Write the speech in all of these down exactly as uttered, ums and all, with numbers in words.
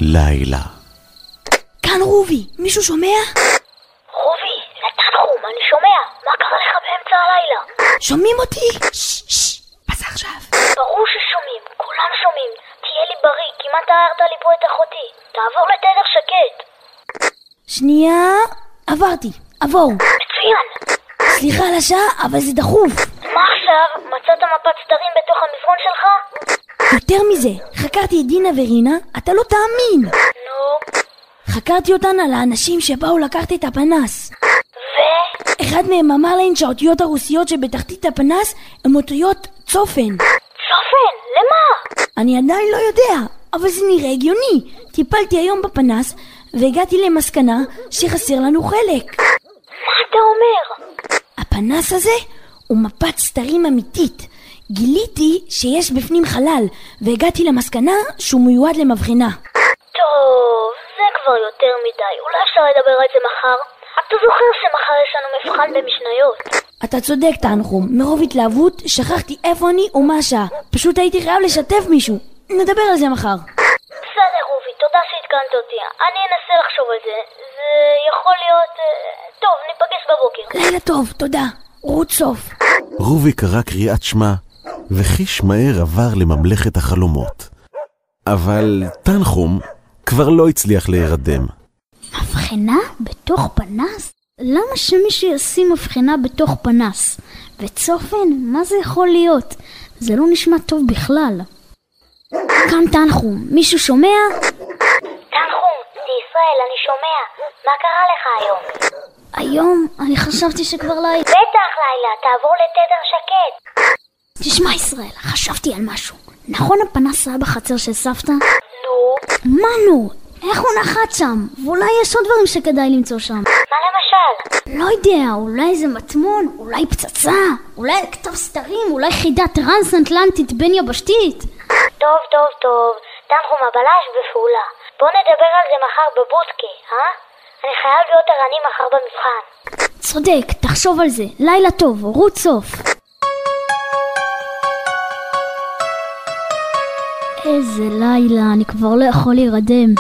לילה. כאן רובי, מישהו שומע? רובי, זה תנחום, אני שומע. מה קרה לך באמצע הלילה? שומעים אותי? ששש, אז עכשיו. ברור ששומעים, כולם שומעים. תהיה לי בריא, כמעט תארת לי פה את אחותי. תעבור לתדר שקט. שנייה, עברתי, עבור. מצוין. סליחה על השעה, אבל זה דחוף. מה עכשיו? מצאת מפת סתרים בתוך המזרון שלך? יותר מזה, חקרתי את דינה ורינה, אתה לא תאמין. נו? חקרתי אותן על האנשים שבאו לקחת את הפנס. ו? אחד מהם אמר להן שהאותיות הרוסיות שבתחתית הפנס הן אותיות צופן. צופן? למה? אני עדיין לא יודע, אבל זה נראה הגיוני. טיפלתי היום בפנס והגעתי למסקנה שחסר לנו חלק. מה אתה אומר? הפנס הזה הוא מפת סתרים אמיתית. גיליתי שיש בפנים חלל והגעתי למסקנה שהוא מיועד למבחנה. טוב, זה כבר יותר מדי. אולי אפשר לדבר על זה מחר? אתה זוכר שמחר יש לנו מבחן במשניות? אתה צודק תנחום, מרוב התלהבות שכחתי איפה אני ומה השעה. פשוט הייתי חייב לשתף מישהו. נדבר על זה מחר. בסדר רובי, תודה שהתקנת אותי. אני אנסה לחשוב על זה. זה יכול להיות... טוב, ניפגש בבוקר. לילה טוב, תודה. רות סוף. רובי קרא קריאת שמע וחיש מהר עבר לממלכת החלומות. אבל תנחום כבר לא הצליח להירדם. מבחנה בתוך פנס? למה שמישהו ישים מבחנה בתוך פנס? וצופן? מה זה יכול להיות? זה לא נשמע טוב בכלל. כאן תנחום, מישהו שומע? תנחום, זה ישראל, אני שומע. מה קרה לך היום? היום? אני חשבתי שכבר לילה. בטח לילה, תעבור לתדר שקט. תשמע ישראל, חשבתי על משהו. נכון הפנס היה בחצר של סבתא? נו? מה נו? איך הוא נחת שם? ואולי יש עוד דברים שכדאי למצוא שם. מה למשל? לא יודע, אולי זה מטמון, אולי פצצה, אולי כתב סתרים, אולי חידה טרנס-אטלנטית בין יבשתית. טוב, טוב, טוב. תנחום הבלש בפעולה. בוא נדבר על זה מחר בבודקה, אה? אני חייב להיות ערני מחר במבחן. צודק, תחשוב על זה. לילה טוב, רות סוף. איזה לילה, אני כבר לא יכול להירדם.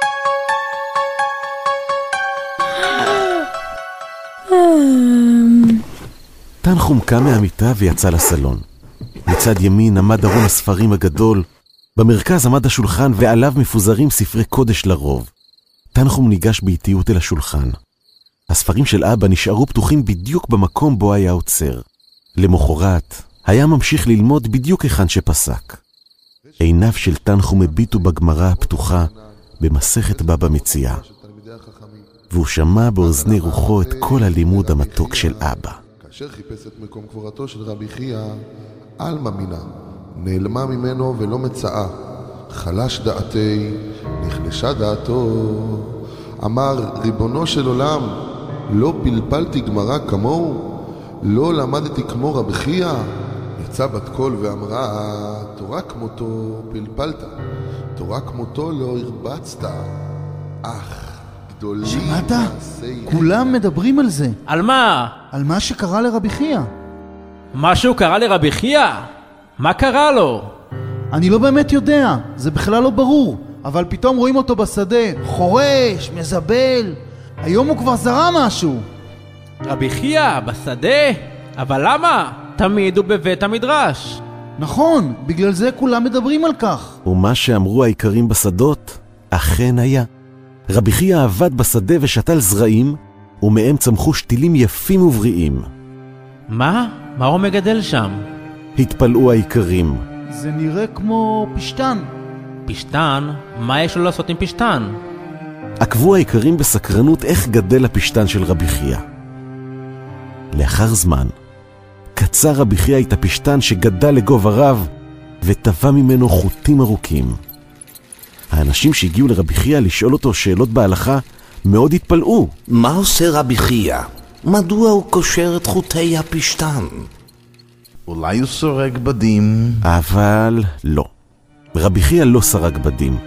תנחום קם מהמיטה ויצא לסלון. מצד ימין עמד ארון הספרים הגדול, במרכז עמד השולחן ועליו מפוזרים ספרי קודש לרוב. תנחום ניגש באיטיות אל השולחן. הספרים של אבא נשארו פתוחים בדיוק במקום בו היה עוצר. למחרת היה ממשיך ללמוד בדיוק היכן שפסק. עיניו של תנחום הביטו בגמרא הפתוחה במסכת בבא מציעא, והוא שמע באוזני רוחו את כל הלימוד המתוק של אבא. כאשר חיפש את מקום קבורתו של רבי חייא, אלמה מינה, נעלמה ממנו ולא מצאה. חלש דעתי, נחלשה דעתו. אמר, ריבונו של עולם, לא פלפלתי גמרא כמוהו, לא למדתי כמו רבי חייא. יצא בת קול ואמרה, תורה כמותו פלפלת, תורה כמותו לא הרבצת. אך גדולים... שמעת? כולם מדברים על זה. על מה? על מה שקרה לרבי חייא. משהו קרה לרבי חייא? מה קרה לו? אני לא באמת יודע, זה בכלל לא ברור, אבל פתאום רואים אותו בשדה, חורש, מזבל. היום הוא כבר זרה משהו. רבי חייא בשדה? אבל למה? תמיד הוא בבית המדרש. נכון, בגלל זה כולם מדברים על כך. ומה שאמרו העיקרים בשדות, אכן היה. רבי חייא עבד בשדה ושתל זרעים, ומהם צמחו שתילים יפים ובריאים. מה? מה הוא מגדל שם? התפלאו העיקרים. זה נראה כמו פשטן. פשטן? מה יש לו לעשות עם פשטן? עקבו העיקרים בסקרנות איך גדל הפשטן של רבי חייא. לאחר זמן, קצר רבי חייא את הפשטן שגדל לגובה רב, וטבע ממנו חוטים ארוכים. האנשים שהגיעו לרבי חייא לשאול אותו שאלות בהלכה מאוד התפלאו. מה עושה רבי חייא? מדוע הוא קושר את חוטי הפשטן? אולי הוא סורג בדים? אבל לא. רבי חייא לא סרג בדים.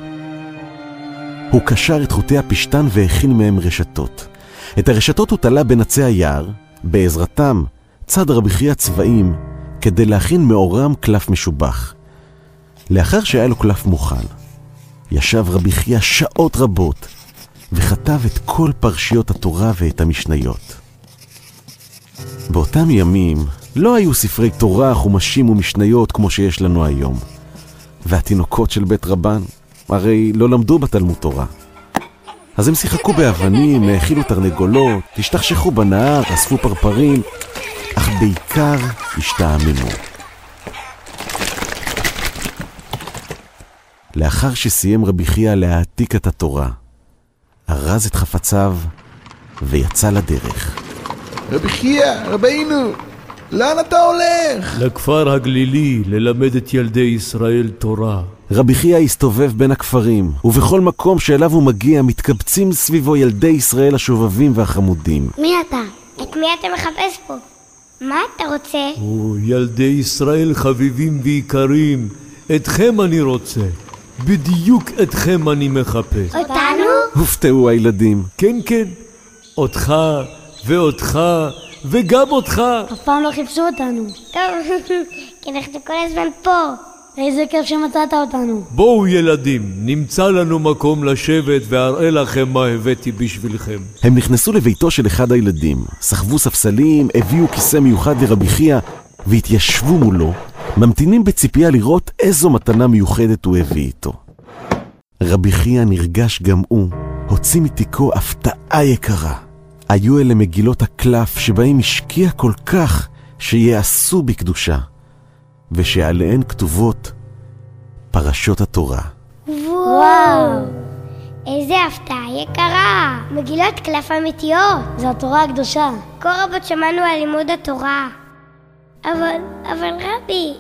הוא קשר את חוטי הפשטן והכין מהם רשתות. את הרשתות הוא תלה בין עצי היער, בעזרתם צד רבי חייא צבעים כדי להכין מאורם קלף משובח. לאחר שהיה לו קלף מוכן, ישב רבי חייא שעות רבות, וכתב את כל פרשיות התורה ואת המשניות. באותם ימים לא היו ספרי תורה, חומשים ומשניות כמו שיש לנו היום. והתינוקות של בית רבן הרי לא למדו בתלמוד תורה. אז הם שיחקו באבנים, האכילו תרנגולות, השתכשכו בנהר, אספו פרפרים, אך בעיקר השתעממו. לאחר שסיים רבי חייא להעתיק את התורה, ארז את חפציו ויצא לדרך. רבי חייא, רבינו, לאן אתה הולך? לכפר הגלילי ללמד את ילדי ישראל תורה. רבי חייא הסתובב בין הכפרים, ובכל מקום שאליו הוא מגיע מתקבצים סביבו ילדי ישראל השובבים והחמודים. מי אתה? את מי אתה מחפש פה? מה אתה רוצה? או, ילדי ישראל חביבים ויקרים, אתכם אני רוצה. בדיוק אתכם אני מחפש. אותנו? הופתעו הילדים. כן, כן. אותך ואותך וגם אותך. אף פעם לא חיפשו אותנו. טוב, כי אנחנו כל הזמן פה. איזה כיף שמצאת אותנו. בואו ילדים, נמצא לנו מקום לשבת ואראה לכם מה הבאתי בשבילכם. הם נכנסו לביתו של אחד הילדים, סחבו ספסלים, הביאו כיסא מיוחד לרבי חייא והתיישבו מולו, ממתינים בציפייה לראות איזו מתנה מיוחדת הוא הביא איתו. רבי חייא נרגש גם הוא, הוציא מתיקו הפתעה יקרה. היו אלה מגילות הקלף שבהם השקיע כל כך שיעשו בקדושה, ושעליהן כתובות פרשות התורה. וואו, איזה הפתעה יקרה. מגילות קלף אמיתיות. זו התורה הקדושה. כה רבות שמענו על לימוד התורה. אבל, אבל רבי...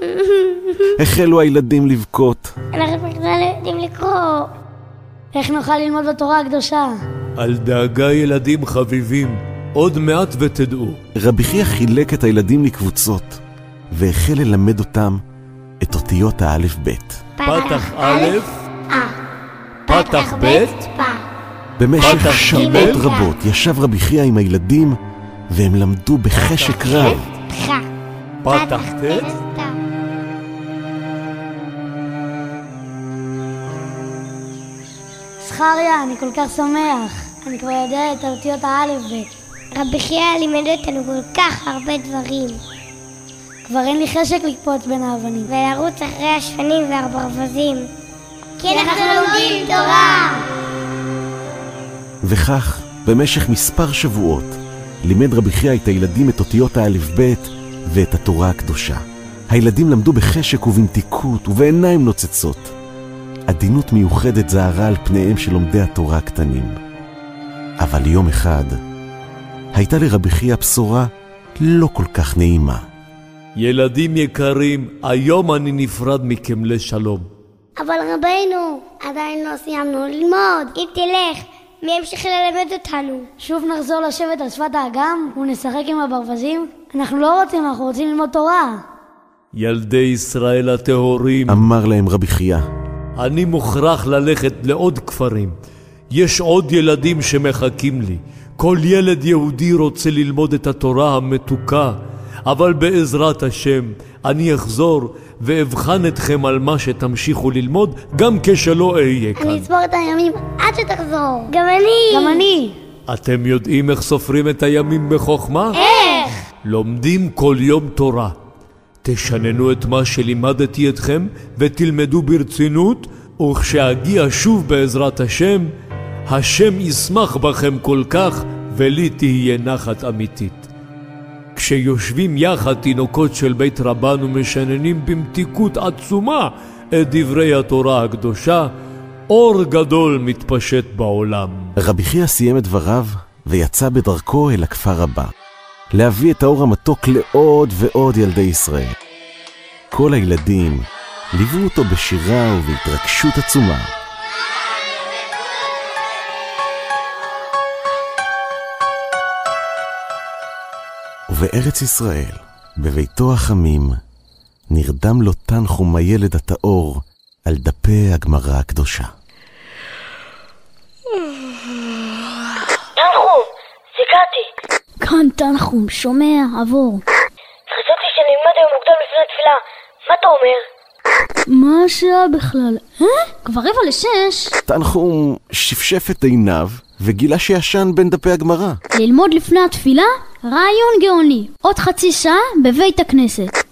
החלו הילדים לבכות. אנחנו בכלל לא יודעים לקרוא. איך נוכל ללמוד בתורה הקדושה? אל דאגה ילדים חביבים, עוד מעט ותדעו. רבי חייא חילק את הילדים לקבוצות, והחל ללמד אותם את אותיות האלף בית. פתח א', אה. פתח ב', פ. במשך פתח שעות ג', רבות ישב רבי חייא עם הילדים, והם למדו בחשק רב. פח. פתח ט', זכריה, אני כל כך שמח. אני כבר יודע את האותיות האלף ב'. רבי חייא לימד אותנו כל כך הרבה דברים. כבר אין לי חשק לקפוץ בין האבנים. ולרוץ אחרי השפנים והברווזים. כי אנחנו לומדים תורה. וכך, במשך מספר שבועות, לימד רבי חייא את הילדים את אותיות האלף בית ואת התורה הקדושה. הילדים למדו בחשק ובמתיקות ובעיניים נוצצות. עדינות מיוחדת זהרה על פניהם של לומדי התורה הקטנים. אבל יום אחד, הייתה לרבי חייא בשורה לא כל כך נעימה. ילדים יקרים, היום אני נפרד מכם לשלום. אבל רבינו, עדיין לא סיימנו ללמוד. אם תלך, מי ימשיך ללמד אותנו? שוב נחזור לשבת על שפת האגם ונשחק עם הברווזים? אנחנו לא רוצים, אנחנו רוצים ללמוד תורה. ילדי ישראל הטהורים, אמר להם רבי חייא, אני מוכרח ללכת לעוד כפרים. יש עוד ילדים שמחכים לי. כל ילד יהודי רוצה ללמוד את התורה המתוקה, אבל בעזרת השם אני אחזור ואבחן אתכם על מה שתמשיכו ללמוד גם כשלא אהיה כאן. אני אספור את הימים עד שתחזור. גם אני. גם אני. אתם יודעים איך סופרים את הימים בחוכמה? איך? לומדים כל יום תורה. תשננו את מה שלימדתי אתכם ותלמדו ברצינות, וכשאגיע שוב בעזרת השם, השם ישמח בכם כל כך ולי תהיה נחת אמיתית. כשיושבים יחד תינוקות של בית רבן ומשננים במתיקות עצומה את דברי התורה הקדושה, אור גדול מתפשט בעולם. רבי חייא סיים את דבריו ויצא בדרכו אל הכפר הבא, להביא את האור המתוק לעוד ועוד ילדי ישראל. כל הילדים ליוו אותו בשירה ובהתרגשות עצומה. ובארץ ישראל, בביתו החמים, נרדם לו תנחום הילד הטהור על דפי הגמרא הקדושה. תנחום, זיקעתי. כאן תנחום, שומע, עבור. חשבתי שנלמד היום מוקדם לפני התפילה. מה אתה אומר? מה השעה בכלל? אה? כבר רבע לשש. תנחום שפשף את עיניו וגילה שישן בין דפי הגמרא. ללמוד לפני התפילה? רעיון גאוני. עוד חצי שעה בבית הכנסת.